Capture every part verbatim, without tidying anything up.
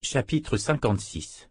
Chapitre cinquante-six.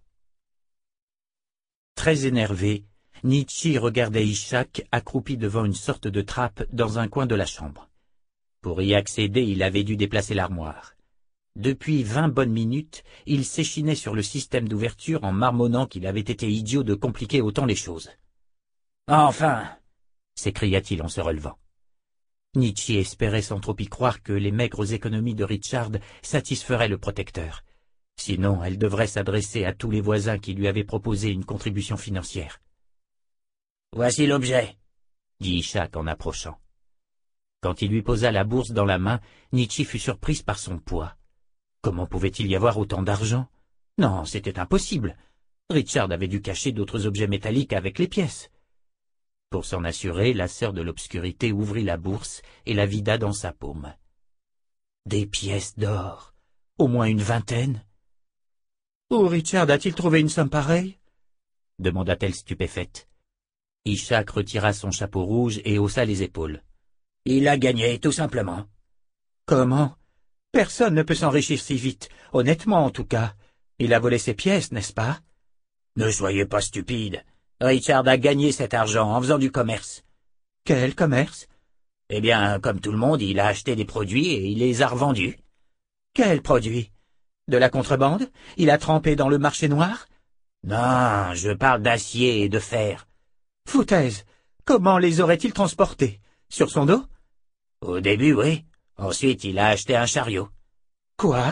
Très énervé, Nietzsche regardait Ishak accroupi devant une sorte de trappe dans un coin de la chambre. Pour y accéder, il avait dû déplacer l'armoire. Depuis vingt bonnes minutes, il s'échinait sur le système d'ouverture en marmonnant qu'il avait été idiot de compliquer autant les choses. « Enfin !» s'écria-t-il en se relevant. Nietzsche espérait sans trop y croire que les maigres économies de Richard satisferaient le protecteur. Sinon, elle devrait s'adresser à tous les voisins qui lui avaient proposé une contribution financière. « Voici l'objet, » dit Ishak en approchant. Quand il lui posa la bourse dans la main, Nietzsche fut surprise par son poids. Comment pouvait-il y avoir autant d'argent? Non, c'était impossible. Richard avait dû cacher d'autres objets métalliques avec les pièces. Pour s'en assurer, la sœur de l'obscurité ouvrit la bourse et la vida dans sa paume. Des pièces d'or, au moins une vingtaine. « Où Richard a-t-il trouvé une somme pareille ?» demanda-t-elle stupéfaite. Ishak retira son chapeau rouge et haussa les épaules. « Il a gagné, tout simplement. »« Comment? Personne ne peut s'enrichir si vite, honnêtement en tout cas. Il a volé ses pièces, n'est-ce pas ?»« Ne soyez pas stupide. Richard a gagné cet argent en faisant du commerce. »« Quel commerce ?»« Eh bien, comme tout le monde, il a acheté des produits et il les a revendus. »« Quels produits? De la contrebande? Il a trempé dans le marché noir ?»« Non, je parle d'acier et de fer. »« Foutaise! Comment les aurait-il transportés? Sur son dos? »« Au début, oui. Ensuite, il a acheté un chariot. »« Quoi? »«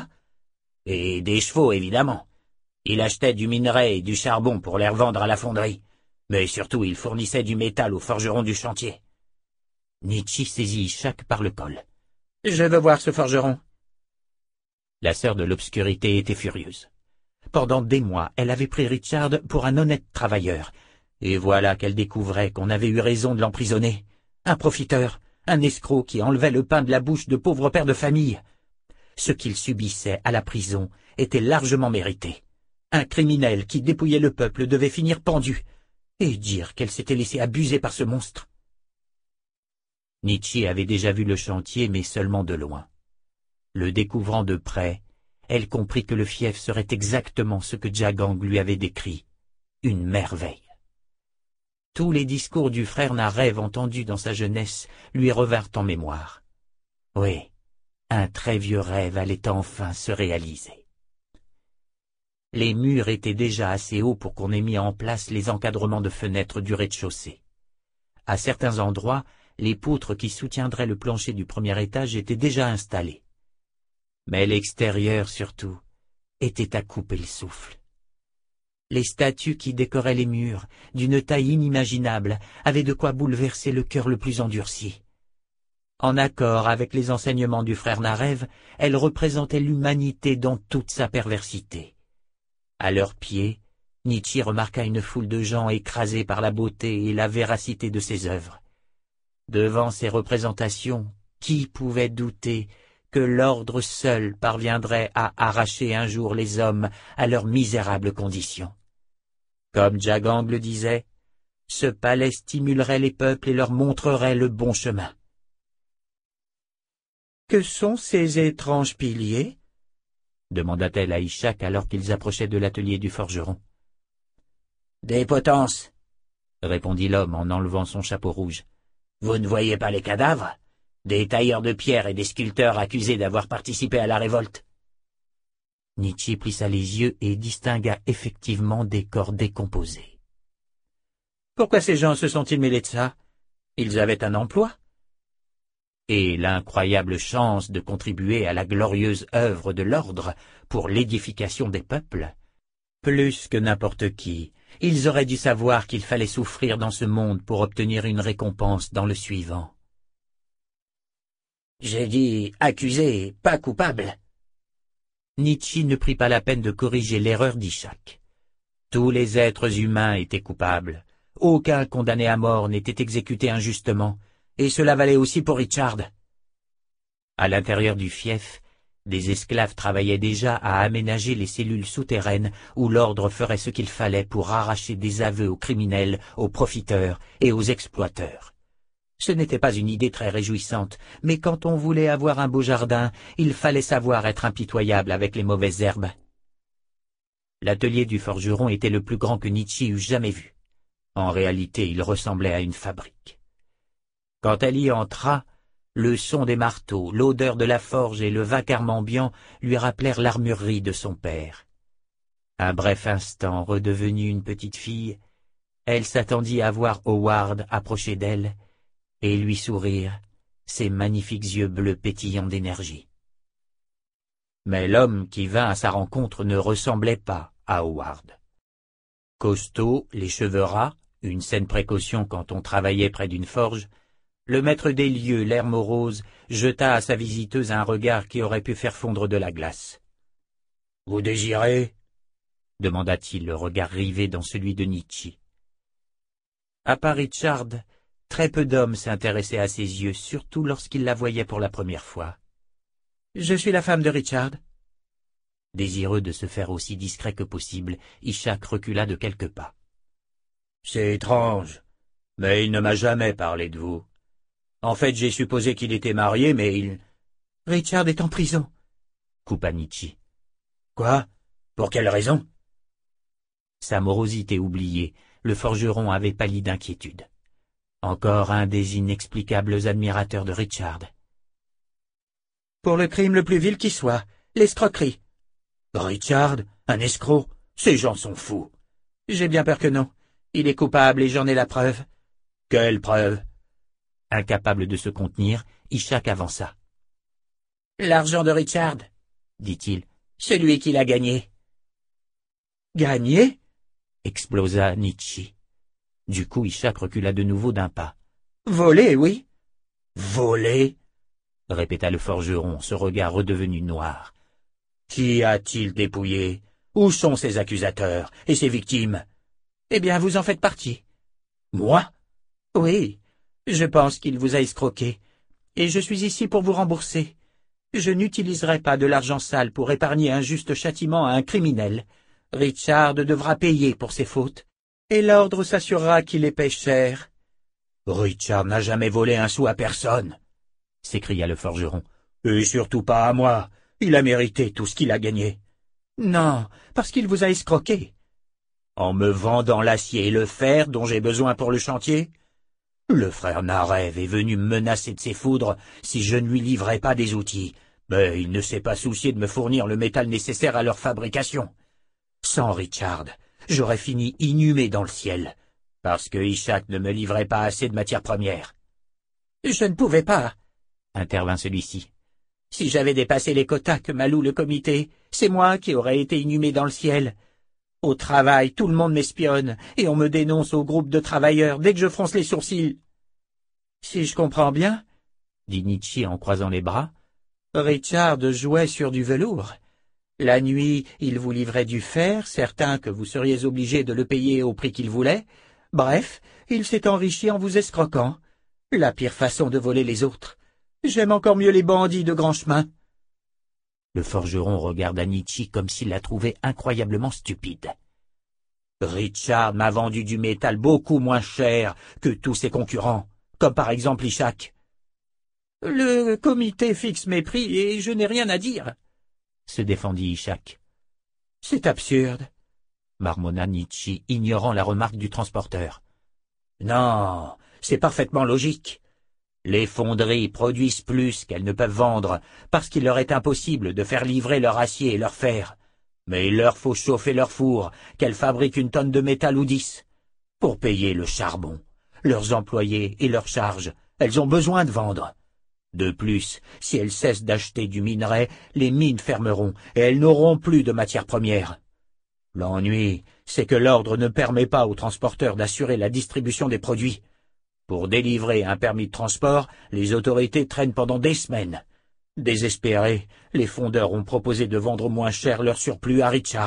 Et des chevaux, évidemment. Il achetait du minerai et du charbon pour les revendre à la fonderie. Mais surtout, il fournissait du métal aux forgerons du chantier. » Nietzsche saisit Ishak par le col. « Je veux voir ce forgeron. » La sœur de l'obscurité était furieuse. Pendant des mois, elle avait pris Richard pour un honnête travailleur. Et voilà qu'elle découvrait qu'on avait eu raison de l'emprisonner. Un profiteur, un escroc qui enlevait le pain de la bouche de pauvres pères de famille. Ce qu'il subissait à la prison était largement mérité. Un criminel qui dépouillait le peuple devait finir pendu. Et dire qu'elle s'était laissée abuser par ce monstre. Nietzsche avait déjà vu le chantier, mais seulement de loin. Le découvrant de près, elle comprit que le fief serait exactement ce que Djagang lui avait décrit, une merveille. Tous les discours du frère Narev entendus dans sa jeunesse lui revinrent en mémoire. Oui, un très vieux rêve allait enfin se réaliser. Les murs étaient déjà assez hauts pour qu'on ait mis en place les encadrements de fenêtres du rez-de-chaussée. À certains endroits, les poutres qui soutiendraient le plancher du premier étage étaient déjà installées. Mais l'extérieur, surtout, était à couper le souffle. Les statues qui décoraient les murs, d'une taille inimaginable, avaient de quoi bouleverser le cœur le plus endurci. En accord avec les enseignements du frère Narev, elles représentaient l'humanité dans toute sa perversité. À leurs pieds, Nietzsche remarqua une foule de gens écrasés par la beauté et la véracité de ses œuvres. Devant ces représentations, qui pouvait douter que l'ordre seul parviendrait à arracher un jour les hommes à leurs misérables conditions? Comme Djagang le disait, ce palais stimulerait les peuples et leur montrerait le bon chemin. « Que sont ces étranges piliers ?» demanda-t-elle à Ishak alors qu'ils approchaient de l'atelier du forgeron. « Des potences, » répondit l'homme en enlevant son chapeau rouge. « Vous ne voyez pas les cadavres? Des tailleurs de pierre et des sculpteurs accusés d'avoir participé à la révolte. » Nietzsche plissa les yeux et distingua effectivement des corps décomposés. « Pourquoi ces gens se sont-ils mêlés de ça? Ils avaient un emploi. » Et l'incroyable chance de contribuer à la glorieuse œuvre de l'ordre pour l'édification des peuples. Plus que n'importe qui, ils auraient dû savoir qu'il fallait souffrir dans ce monde pour obtenir une récompense dans le suivant. « J'ai dit accusé, pas coupable. » Nietzsche ne prit pas la peine de corriger l'erreur d'Ishak. Tous les êtres humains étaient coupables. Aucun condamné à mort n'était exécuté injustement, et cela valait aussi pour Richard. À l'intérieur du fief, des esclaves travaillaient déjà à aménager les cellules souterraines où l'ordre ferait ce qu'il fallait pour arracher des aveux aux criminels, aux profiteurs et aux exploiteurs. Ce n'était pas une idée très réjouissante, mais quand on voulait avoir un beau jardin, il fallait savoir être impitoyable avec les mauvaises herbes. L'atelier du forgeron était le plus grand que Nietzsche eût jamais vu. En réalité, il ressemblait à une fabrique. Quand elle y entra, le son des marteaux, l'odeur de la forge et le vacarme ambiant lui rappelèrent l'armurerie de son père. Un bref instant, redevenue une petite fille, elle s'attendit à voir Howard approcher d'elle et lui sourire, ses magnifiques yeux bleus pétillants d'énergie. Mais l'homme qui vint à sa rencontre ne ressemblait pas à Howard. Costaud, les cheveux ras, une saine précaution quand on travaillait près d'une forge, le maître des lieux, l'air morose, jeta à sa visiteuse un regard qui aurait pu faire fondre de la glace. « Vous désirez » demanda-t-il, le regard rivé dans celui de Nietzsche. À part Richard, très peu d'hommes s'intéressaient à ses yeux, surtout lorsqu'ils la voyaient pour la première fois. « Je suis la femme de Richard. » Désireux de se faire aussi discret que possible, Ishak recula de quelques pas. « C'est étrange, mais il ne m'a jamais parlé de vous. En fait, j'ai supposé qu'il était marié, mais il... »« Richard est en prison, » coupa Nietzsche. « Quoi? Pour quelle raison ?» Sa morosité oubliée, le forgeron avait pâli d'inquiétude. Encore un des inexplicables admirateurs de Richard. « Pour le crime le plus vil qui soit, l'escroquerie. »« Richard, un escroc? Ces gens sont fous. »« J'ai bien peur que non. Il est coupable et j'en ai la preuve. »« Quelle preuve ?» Incapable de se contenir, Ishak avança. « L'argent de Richard, » dit-il, « celui qui l'a gagné. »« Gagné ?» explosa Nietzsche. Du coup, Ishak recula de nouveau d'un pas. « Volé, oui. »« Volé ?» répéta le forgeron, ce regard redevenu noir. « Qui a-t-il dépouillé? Où sont ses accusateurs et ses victimes ?»« Eh bien, vous en faites partie. »« Moi ?»« Oui. Je pense qu'il vous a escroqué, et je suis ici pour vous rembourser. Je n'utiliserai pas de l'argent sale pour épargner un juste châtiment à un criminel. Richard devra payer pour ses fautes, et l'ordre s'assurera qu'il les paie cher. »« Richard n'a jamais volé un sou à personne, » s'écria le forgeron. « Et surtout pas à moi. Il a mérité tout ce qu'il a gagné. »« Non, parce qu'il vous a escroqué. »« En me vendant l'acier et le fer dont j'ai besoin pour le chantier ? Le frère Narev est venu me menacer de ses foudres si je ne lui livrais pas des outils, mais il ne s'est pas soucié de me fournir le métal nécessaire à leur fabrication. Sans Richard, j'aurais fini inhumé dans le ciel, parce que Ishak ne me livrait pas assez de matières premières. »« Je ne pouvais pas, » intervint celui-ci. « Si j'avais dépassé les quotas que m'alloue le comité, c'est moi qui aurais été inhumé dans le ciel. Au travail, tout le monde m'espionne, et on me dénonce au groupe de travailleurs dès que je fronce les sourcils. »« Si je comprends bien, » dit Nietzsche en croisant les bras, « Richard jouait sur du velours. La nuit, il vous livrait du fer, certain que vous seriez obligé de le payer au prix qu'il voulait. Bref, il s'est enrichi en vous escroquant. La pire façon de voler les autres. J'aime encore mieux les bandits de grand chemin. » Le forgeron regarda Nietzsche comme s'il la trouvait incroyablement stupide. « Richard m'a vendu du métal beaucoup moins cher que tous ses concurrents, comme par exemple Ishak. »« Le comité fixe mes prix et je n'ai rien à dire, » se défendit Ishak. « C'est absurde, » marmonna Nietzsche, ignorant la remarque du transporteur. « Non, c'est parfaitement logique. Les fonderies produisent plus qu'elles ne peuvent vendre parce qu'il leur est impossible de faire livrer leur acier et leur fer. Mais il leur faut chauffer leur four, qu'elles fabriquent une tonne de métal ou dix. Pour payer le charbon, leurs employés et leurs charges, elles ont besoin de vendre. De plus, si elles cessent d'acheter du minerai, les mines fermeront et elles n'auront plus de matières premières. L'ennui, c'est que l'ordre ne permet pas aux transporteurs d'assurer la distribution des produits. Pour délivrer un permis de transport, les autorités traînent pendant des semaines. Désespérés, les fondeurs ont proposé de vendre moins cher leur surplus à Richard.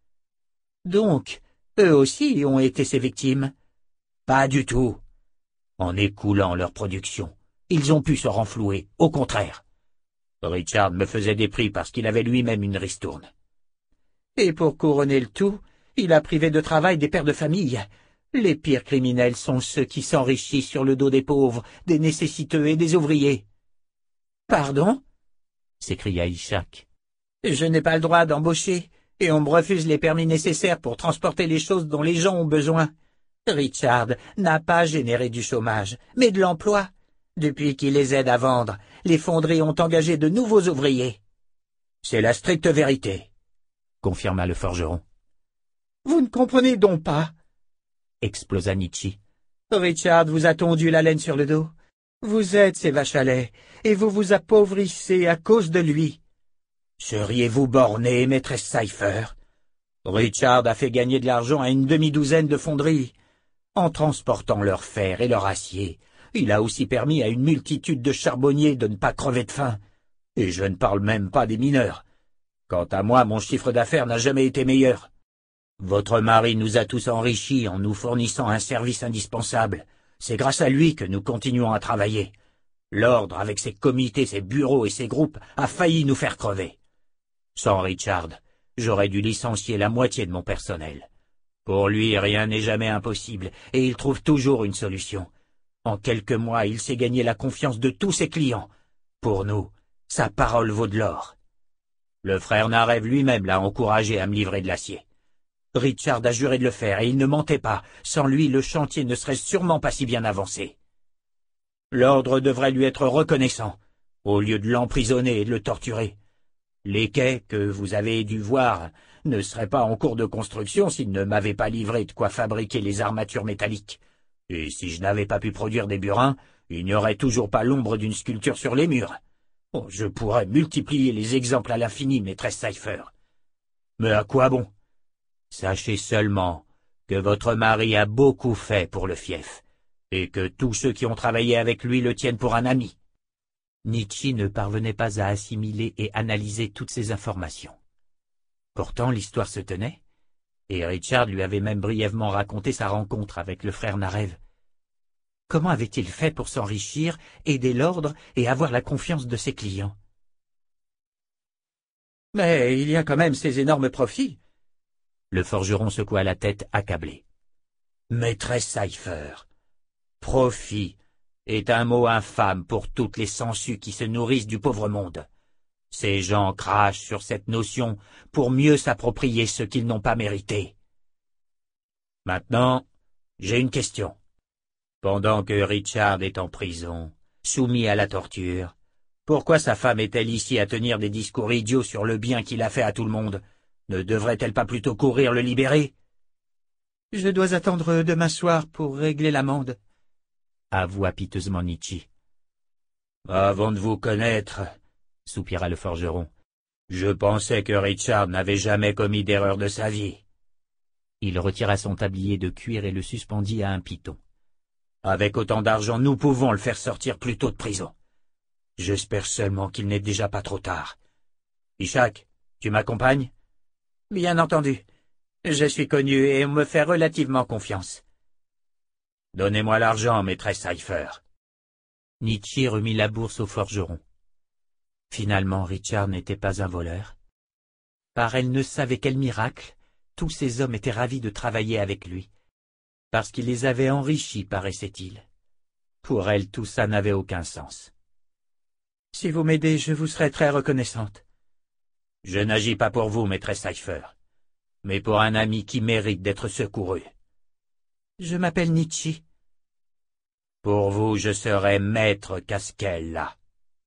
Donc, eux aussi ont été ses victimes? Pas du tout. En écoulant leur production, ils ont pu se renflouer, au contraire. Richard me faisait des prix parce qu'il avait lui-même une ristourne. Et pour couronner le tout, il a privé de travail des pères de famille. Les pires criminels sont ceux qui s'enrichissent sur le dos des pauvres, des nécessiteux et des ouvriers. « Pardon » s'écria Ishak. « Je n'ai pas le droit d'embaucher, et on me refuse les permis nécessaires pour transporter les choses dont les gens ont besoin. Richard n'a pas généré du chômage, mais de l'emploi. Depuis qu'il les aide à vendre, les fonderies ont engagé de nouveaux ouvriers. C'est la stricte vérité, confirma le forgeron. Vous ne comprenez donc pas, explosa Nietzsche. Richard vous a tondu la laine sur le dos. Vous êtes ses vaches à lait, et vous vous appauvrissez à cause de lui. Seriez-vous borné, maîtresse Cypher? Richard a fait gagner de l'argent à une demi-douzaine de fonderies. En transportant leur fer et leur acier, il a aussi permis à une multitude de charbonniers de ne pas crever de faim. Et je ne parle même pas des mineurs. Quant à moi, mon chiffre d'affaires n'a jamais été meilleur. Votre mari nous a tous enrichis en nous fournissant un service indispensable. C'est grâce à lui que nous continuons à travailler. L'ordre, avec ses comités, ses bureaux et ses groupes, a failli nous faire crever. Sans Richard, j'aurais dû licencier la moitié de mon personnel. Pour lui, rien n'est jamais impossible, et il trouve toujours une solution. En quelques mois, il s'est gagné la confiance de tous ses clients. Pour nous, sa parole vaut de l'or. Le frère Narev lui-même l'a encouragé à me livrer de l'acier. Richard a juré de le faire, et il ne mentait pas. Sans lui, le chantier ne serait sûrement pas si bien avancé. L'ordre devrait lui être reconnaissant, au lieu de l'emprisonner et de le torturer. Les quais que vous avez dû voir ne seraient pas en cours de construction s'il ne m'avait pas livré de quoi fabriquer les armatures métalliques. Et si je n'avais pas pu produire des burins, il n'y aurait toujours pas l'ombre d'une sculpture sur les murs. Oh, je pourrais multiplier les exemples à l'infini, maîtresse Cypher. Mais à quoi bon? Sachez seulement que votre mari a beaucoup fait pour le fief, et que tous ceux qui ont travaillé avec lui le tiennent pour un ami. Nietzsche ne parvenait pas à assimiler et analyser toutes ces informations. Pourtant l'histoire se tenait, et Richard lui avait même brièvement raconté sa rencontre avec le frère Narev. Comment avait-il fait pour s'enrichir, aider l'ordre et avoir la confiance de ses clients? Mais il y a quand même ces énormes profits. Le forgeron secoua la tête accablé. Maîtresse Cypher, profit est un mot infâme pour toutes les sangsues qui se nourrissent du pauvre monde. Ces gens crachent sur cette notion pour mieux s'approprier ce qu'ils n'ont pas mérité. Maintenant, j'ai une question. Pendant que Richard est en prison, soumis à la torture, pourquoi sa femme est-elle ici à tenir des discours idiots sur le bien qu'il a fait à tout le monde? Ne devrait-elle pas plutôt courir le libérer? Je dois attendre demain soir pour régler l'amende, avoua piteusement Nietzsche. Avant de vous connaître, soupira le forgeron, je pensais que Richard n'avait jamais commis d'erreur de sa vie. Il retira son tablier de cuir et le suspendit à un piton. Avec autant d'argent, nous pouvons le faire sortir plus tôt de prison. J'espère seulement qu'il n'est déjà pas trop tard. Ishak, tu m'accompagnes? Bien entendu. Je suis connu et on me fait relativement confiance. Donnez-moi l'argent, maîtresse Cypher. Nietzsche remit la bourse au forgeron. Finalement, Richard n'était pas un voleur. Par elle ne savait quel miracle, tous ces hommes étaient ravis de travailler avec lui, parce qu'il les avait enrichis, paraissait-il. Pour elle, tout ça n'avait aucun sens. Si vous m'aidez, je vous serai très reconnaissante. Je n'agis pas pour vous, maîtresse Cypher, mais pour un ami qui mérite d'être secouru. Je m'appelle Nietzsche. Pour vous, je serai maître Casquella.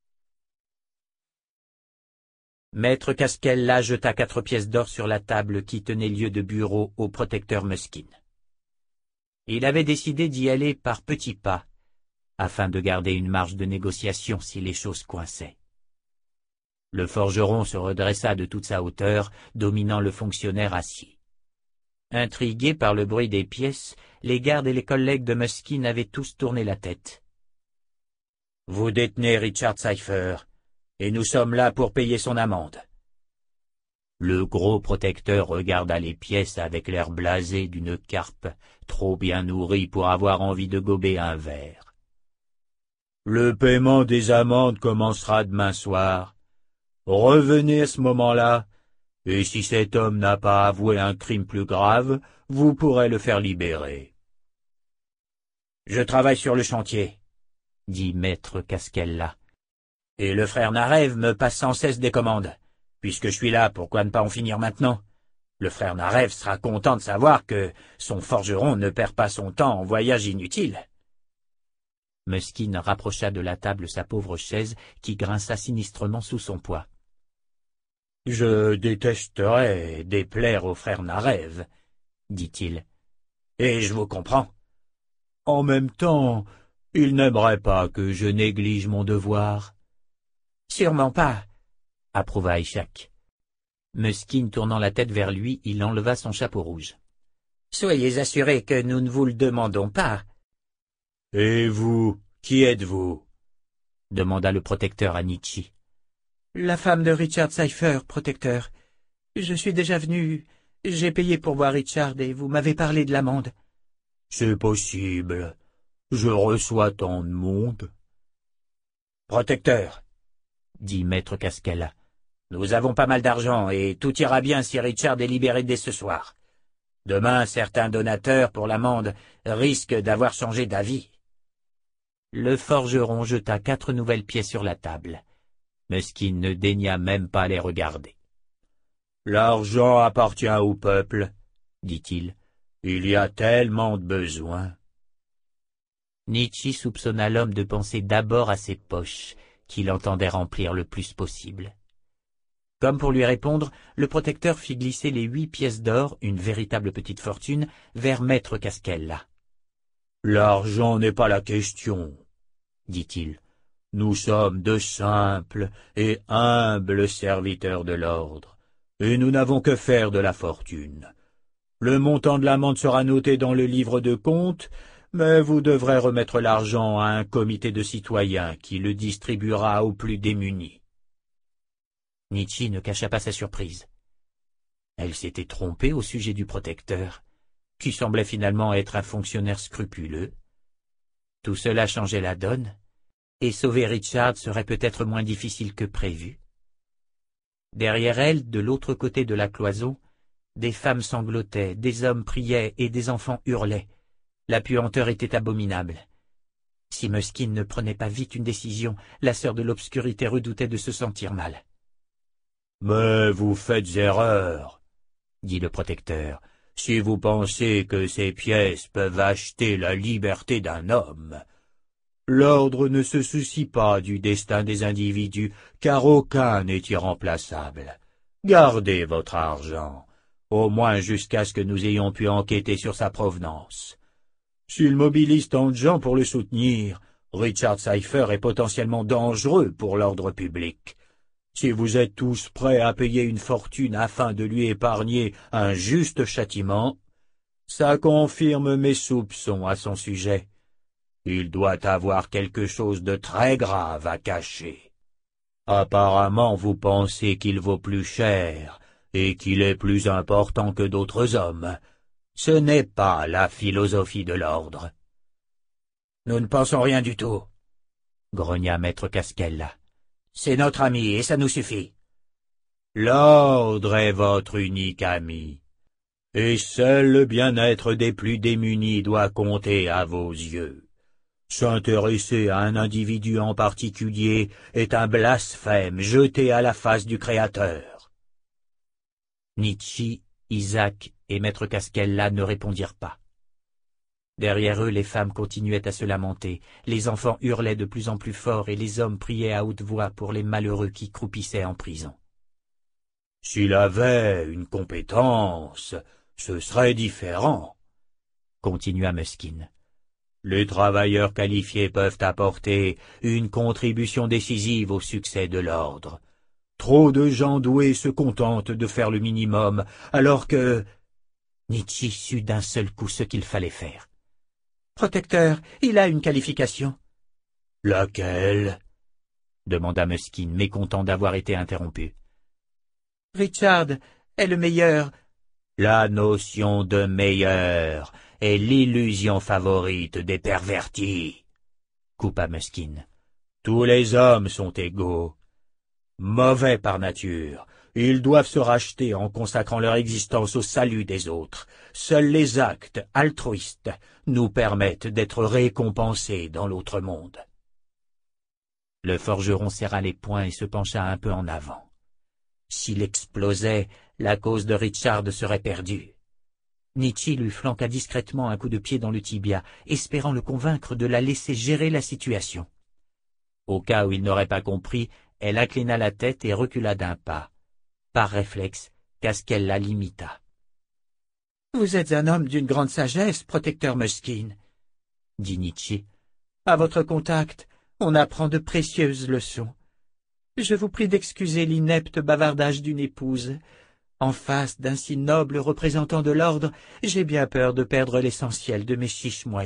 Maître Casquella jeta quatre pièces d'or sur la table qui tenait lieu de bureau au protecteur Muskin. Il avait décidé d'y aller par petits pas, afin de garder une marge de négociation si les choses coinçaient. Le forgeron se redressa de toute sa hauteur, dominant le fonctionnaire assis. Intrigués par le bruit des pièces, les gardes et les collègues de Muskin avaient tous tourné la tête. « Vous détenez Richard Cypher, et nous sommes là pour payer son amende. » Le gros protecteur regarda les pièces avec l'air blasé d'une carpe trop bien nourrie pour avoir envie de gober un verre. « Le paiement des amendes commencera demain soir. Revenez à ce moment-là, et si cet homme n'a pas avoué un crime plus grave, vous pourrez le faire libérer. »« Je travaille sur le chantier, » dit maître Casquella, « et le frère Narev me passe sans cesse des commandes. Puisque je suis là, pourquoi ne pas en finir maintenant? Le frère Narev sera content de savoir que son forgeron ne perd pas son temps en voyage inutile. Muskin rapprocha de la table sa pauvre chaise qui grinça sinistrement sous son poids. « Je détesterais déplaire au frère Narev, dit-il, et je vous comprends. En même temps, il n'aimerait pas que je néglige mon devoir. »« Sûrement pas, » approuva Ishak. Muskin tournant la tête vers lui, il enleva son chapeau rouge. « Soyez assuré que nous ne vous le demandons pas. »« Et vous, qui êtes-vous » demanda le protecteur à Nietzsche. « La femme de Richard Cypher, protecteur. Je suis déjà venu. J'ai payé pour voir Richard et vous m'avez parlé de l'amende. »« C'est possible. Je reçois tant de monde. »« Protecteur, » dit maître Casquella. Nous avons pas mal d'argent et tout ira bien si Richard est libéré dès ce soir. Demain, certains donateurs pour l'amende risquent d'avoir changé d'avis. » Le forgeron jeta quatre nouvelles pièces sur la table. Muskin ne daigna même pas les regarder. « L'argent appartient au peuple, » dit-il. « Il y a tellement de besoins. » Nietzsche soupçonna l'homme de penser d'abord à ses poches, qu'il entendait remplir le plus possible. Comme pour lui répondre, le protecteur fit glisser les huit pièces d'or, une véritable petite fortune, vers maître Casquella. « L'argent n'est pas la question, » dit-il. « Nous sommes de simples et humbles serviteurs de l'ordre, et nous n'avons que faire de la fortune. Le montant de l'amende sera noté dans le livre de compte, mais vous devrez remettre l'argent à un comité de citoyens qui le distribuera aux plus démunis. » Nietzsche ne cacha pas sa surprise. Elle s'était trompée au sujet du protecteur, qui semblait finalement être un fonctionnaire scrupuleux. Tout cela changeait la donne, et sauver Richard serait peut-être moins difficile que prévu. Derrière elle, de l'autre côté de la cloison, des femmes sanglotaient, des hommes priaient et des enfants hurlaient. La puanteur était abominable. Si Muskin ne prenait pas vite une décision, la sœur de l'obscurité redoutait de se sentir mal. « Mais vous faites erreur, » dit le protecteur, « si vous pensez que ces pièces peuvent acheter la liberté d'un homme. L'ordre ne se soucie pas du destin des individus, car aucun n'est irremplaçable. Gardez votre argent, au moins jusqu'à ce que nous ayons pu enquêter sur sa provenance. S'il mobilise tant de gens pour le soutenir, Richard Cypher est potentiellement dangereux pour l'ordre public. Si vous êtes tous prêts à payer une fortune afin de lui épargner un juste châtiment, ça confirme mes soupçons à son sujet. Il doit avoir quelque chose de très grave à cacher. Apparemment, vous pensez qu'il vaut plus cher et qu'il est plus important que d'autres hommes. Ce n'est pas la philosophie de l'ordre. »« Nous ne pensons rien du tout, » grogna maître Casquella. « C'est notre ami et ça nous suffit. »« L'ordre est votre unique ami, et seul le bien-être des plus démunis doit compter à vos yeux. S'intéresser à un individu en particulier est un blasphème jeté à la face du Créateur. » Nietzsche, Isaac et maître Casquella ne répondirent pas. Derrière eux, les femmes continuaient à se lamenter, les enfants hurlaient de plus en plus fort et les hommes priaient à haute voix pour les malheureux qui croupissaient en prison. « S'il avait une compétence, ce serait différent, » continua Muskin. « Les travailleurs qualifiés peuvent apporter une contribution décisive au succès de l'ordre. Trop de gens doués se contentent de faire le minimum, alors que... » Nietzsche sut d'un seul coup ce qu'il fallait faire. « Protecteur, il a une qualification. »« Laquelle ?» demanda Muskin, mécontent d'avoir été interrompu. « Richard est le meilleur. »« La notion de meilleur est l'illusion favorite des pervertis, » coupa Muskin. « Tous les hommes sont égaux. Mauvais par nature, ils doivent se racheter en consacrant leur existence au salut des autres. Seuls les actes altruistes nous permettent d'être récompensés dans l'autre monde. » Le forgeron serra les poings et se pencha un peu en avant. S'il explosait, la cause de Richard serait perdue. Nietzsche lui flanqua discrètement un coup de pied dans le tibia, espérant le convaincre de la laisser gérer la situation. Au cas où il n'aurait pas compris, elle inclina la tête et recula d'un pas. Par réflexe, Casquelle la limita. « Vous êtes un homme d'une grande sagesse, protecteur Muskine, » dit Nietzsche. « À votre contact, on apprend de précieuses leçons. Je vous prie d'excuser l'inepte bavardage d'une épouse. En face d'un si noble représentant de l'ordre, j'ai bien peur de perdre l'essentiel de mes chiches moyens. »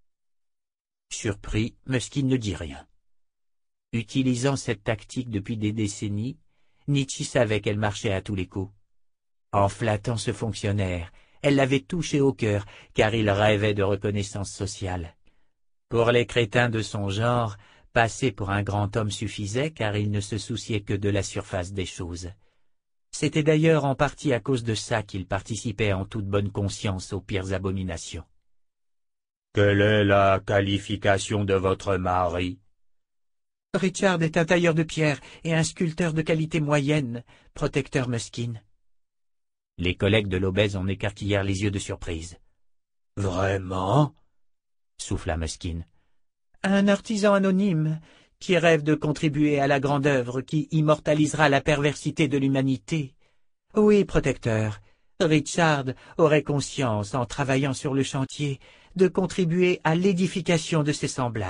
Surpris, Muskine ne dit rien. Utilisant cette tactique depuis des décennies, Nietzsche savait qu'elle marchait à tous les coups. En flattant ce fonctionnaire, elle l'avait touché au cœur, car il rêvait de reconnaissance sociale. Pour les crétins de son genre, passer pour un grand homme suffisait, car il ne se souciait que de la surface des choses. C'était d'ailleurs en partie à cause de ça qu'il participait en toute bonne conscience aux pires abominations. « Quelle est la qualification de votre mari ?» « Richard est un tailleur de pierre et un sculpteur de qualité moyenne, protecteur Muskine. » Les collègues de l'obèse en écarquillèrent les yeux de surprise. « Vraiment ?» souffla Muskine. « Un artisan anonyme qui rêve de contribuer à la grande œuvre qui immortalisera la perversité de l'humanité. Oui, protecteur, Richard aurait conscience, en travaillant sur le chantier, de contribuer à l'édification de ses semblables. »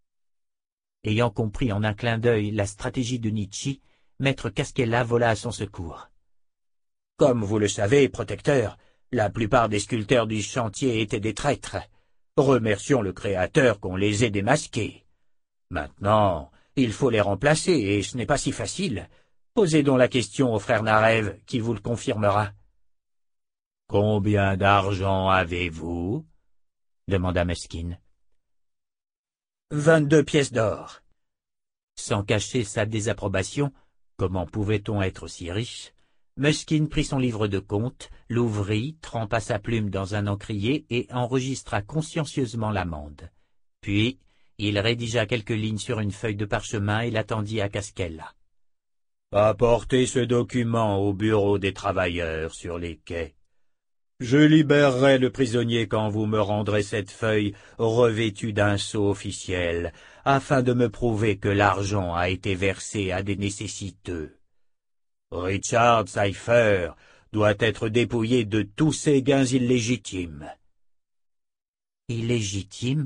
Ayant compris en un clin d'œil la stratégie de Nietzsche, maître Casquella vola à son secours. « Comme vous le savez, protecteur, la plupart des sculpteurs du chantier étaient des traîtres. Remercions le Créateur qu'on les ait démasqués. Maintenant, il faut les remplacer, et ce n'est pas si facile. Posez donc la question au frère Narev, qui vous le confirmera. »« Combien d'argent avez-vous » demanda Muskine. Vingt-deux pièces d'or. Sans cacher sa désapprobation, comment pouvait-on être si riche, Muskine prit son livre de compte, l'ouvrit, trempa sa plume dans un encrier et enregistra consciencieusement l'amende. Puis, il rédigea quelques lignes sur une feuille de parchemin et l'attendit à Casquella. « Apportez ce document au bureau des travailleurs sur les quais. Je libérerai le prisonnier quand vous me rendrez cette feuille revêtue d'un sceau officiel, afin de me prouver que l'argent a été versé à des nécessiteux. Richard Cypher doit être dépouillé de tous ses gains illégitimes. » « Illégitimes »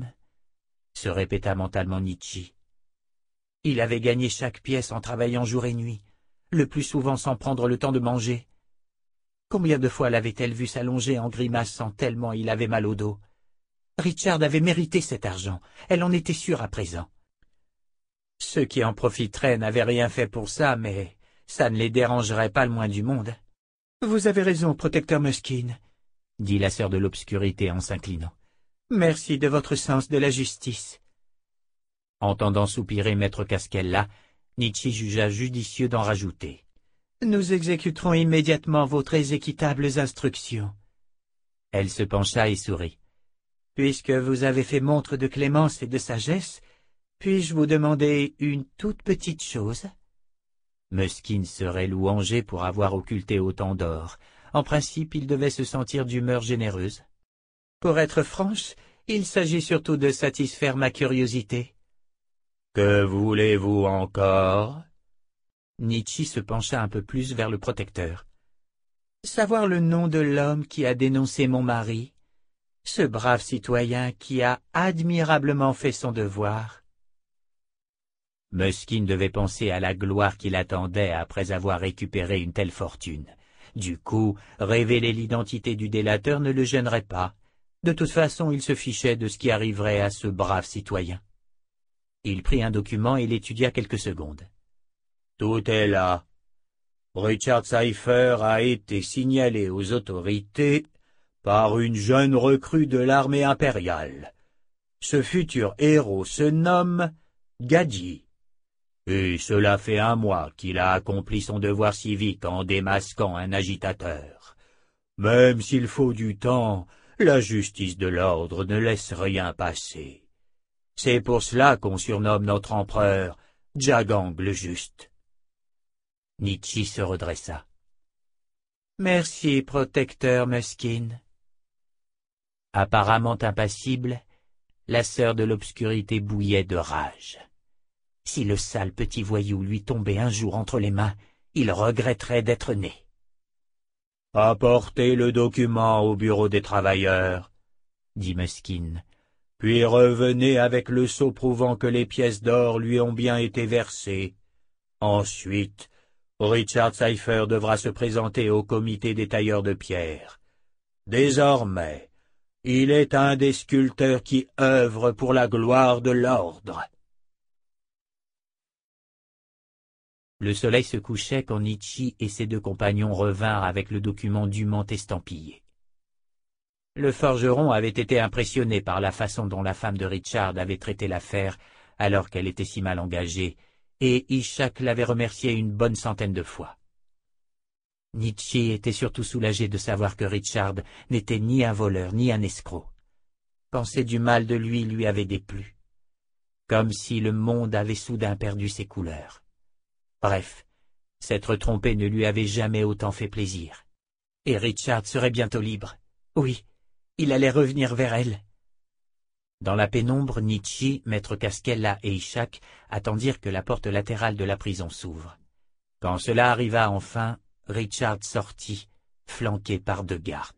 se répéta mentalement Nietzsche. Il avait gagné chaque pièce en travaillant jour et nuit, le plus souvent sans prendre le temps de manger. Combien de fois l'avait-elle vu s'allonger en grimaçant tellement il avait mal au dos? Richard avait mérité cet argent, elle en était sûre à présent. Ceux qui en profiteraient n'avaient rien fait pour ça, mais ça ne les dérangerait pas le moins du monde. « Vous avez raison, protecteur Muskine, » dit la sœur de l'obscurité en s'inclinant. « Merci de votre sens de la justice. » Entendant soupirer maître Casquella, Nietzsche jugea judicieux d'en rajouter. « Nous exécuterons immédiatement vos très équitables instructions. » Elle se pencha et sourit. « Puisque vous avez fait montre de clémence et de sagesse, puis-je vous demander une toute petite chose ?» Muskine serait louangé pour avoir occulté autant d'or. En principe, il devait se sentir d'humeur généreuse. « Pour être franche, il s'agit surtout de satisfaire ma curiosité. »« Que voulez-vous encore ?» Nietzsche se pencha un peu plus vers le protecteur. « Savoir le nom de l'homme qui a dénoncé mon mari, ce brave citoyen qui a admirablement fait son devoir. » Muskine devait penser à la gloire qui l'attendait après avoir récupéré une telle fortune. Du coup, révéler l'identité du délateur ne le gênerait pas. De toute façon, il se fichait de ce qui arriverait à ce brave citoyen. Il prit un document et l'étudia quelques secondes. « Tout est là. Richard Cypher a été signalé aux autorités par une jeune recrue de l'armée impériale. Ce futur héros se nomme Gadji. Et cela fait un mois qu'il a accompli son devoir civique en démasquant un agitateur. Même s'il faut du temps, la justice de l'ordre ne laisse rien passer. C'est pour cela qu'on surnomme notre empereur Jagang le Juste. » Nietzsche se redressa. Merci, protecteur Muskin. Apparemment impassible, la sœur de l'obscurité bouillait de rage. Si le sale petit voyou lui tombait un jour entre les mains, il regretterait d'être né. « Apportez le document au bureau des travailleurs, » dit Muskin, « puis revenez avec le sceau prouvant que les pièces d'or lui ont bien été versées. Ensuite, Richard Cypher devra se présenter au comité des tailleurs de pierre. Désormais, il est un des sculpteurs qui œuvrent pour la gloire de l'ordre. » Le soleil se couchait quand Nietzsche et ses deux compagnons revinrent avec le document dûment estampillé. Le forgeron avait été impressionné par la façon dont la femme de Richard avait traité l'affaire alors qu'elle était si mal engagée, et Ishak l'avait remercié une bonne centaine de fois. Nietzsche était surtout soulagé de savoir que Richard n'était ni un voleur ni un escroc. Penser du mal de lui lui avait déplu, comme si le monde avait soudain perdu ses couleurs. Bref, s'être trompé ne lui avait jamais autant fait plaisir. Et Richard serait bientôt libre. Oui, il allait revenir vers elle. Dans la pénombre, Nietzsche, Maître Casquella et Ishak attendirent que la porte latérale de la prison s'ouvre. Quand cela arriva enfin, Richard sortit, flanqué par deux gardes.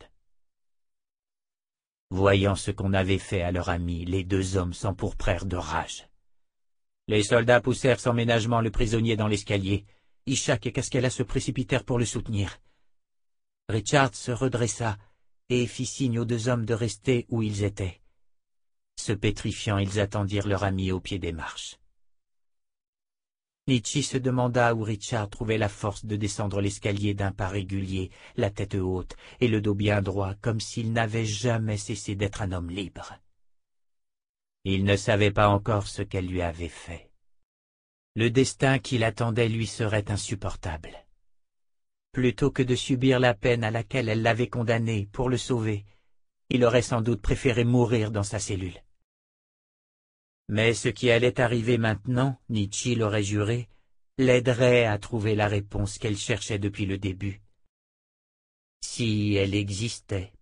Voyant ce qu'on avait fait à leur ami, les deux hommes s'empourprèrent de rage. Les soldats poussèrent sans ménagement le prisonnier dans l'escalier. Ishak et Casquella se précipitèrent pour le soutenir. Richard se redressa et fit signe aux deux hommes de rester où ils étaient. Se pétrifiant, ils attendirent leur ami au pied des marches. Nietzsche se demanda où Richard trouvait la force de descendre l'escalier d'un pas régulier, la tête haute et le dos bien droit, comme s'il n'avait jamais cessé d'être un homme libre. Il ne savait pas encore ce qu'elle lui avait fait. Le destin qui l'attendait lui serait insupportable. Plutôt que de subir la peine à laquelle elle l'avait condamné pour le sauver, il aurait sans doute préféré mourir dans sa cellule. Mais ce qui allait arriver maintenant, Nietzsche l'aurait juré, l'aiderait à trouver la réponse qu'elle cherchait depuis le début. Si elle existait.